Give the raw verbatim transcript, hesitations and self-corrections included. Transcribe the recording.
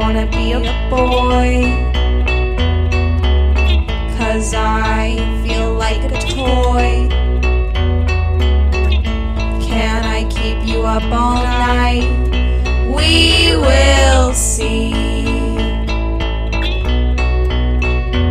wanna be a boy, 'cause I feel like a toy. Can I keep you up all night? We will see.